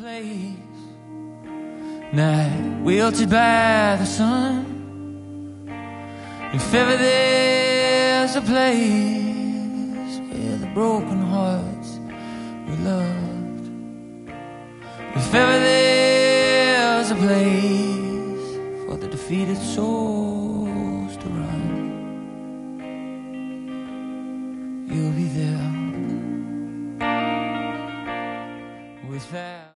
place, night wilted by the sun. If ever there's a place where the broken hearts were loved, if ever there's a place for the defeated souls to run, you'll be there with that.